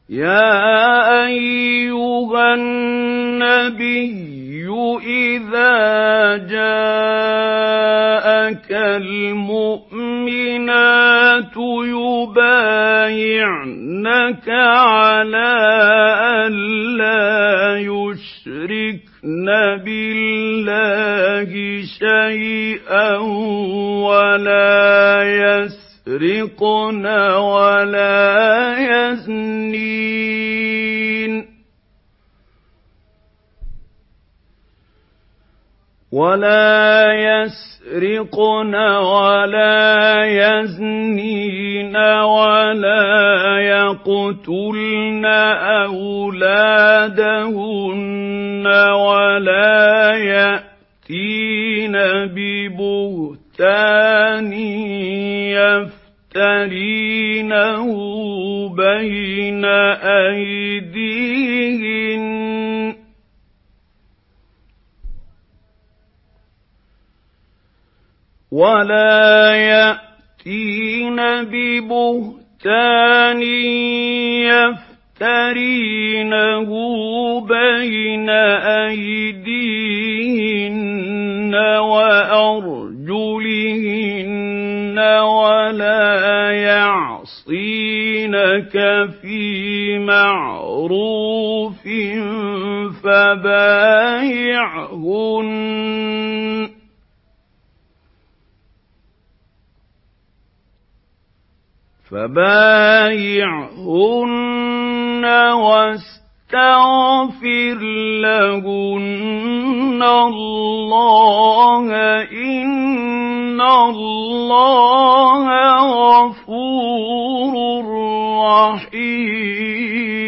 يَا أَيُّهَا النَّبِيُّ إِذَا جَاءَكَ الْمُؤْمِنَاتُ يُبَايِعْنَكَ عَلَىٰ أَن لَّا يُشْرِكْنَ بِاللَّهِ شَيْئًا وَلَا يَسْرِقْنَ وَلَا يَزْنِينَ وَلَا يَقْتُلْنَ أَوْلَادَهُنَّ وَلَا يَأْتِينَ بِبُهْتَانٍ يَفْتَرِينَهُ بَيْنَ أَيْدِيهِنَّ وَأَرْجُلِهِنَّ وَلَا يَعْصِينَكَ فِي مَعْرُوفٍ فَبَايِعْهُنَّ وَاسْتَغْفِرْ لَهُنَّ اللَّهَ ۖ إِنَّ اللَّهَ غَفُورٌ رَّحِيمٌ.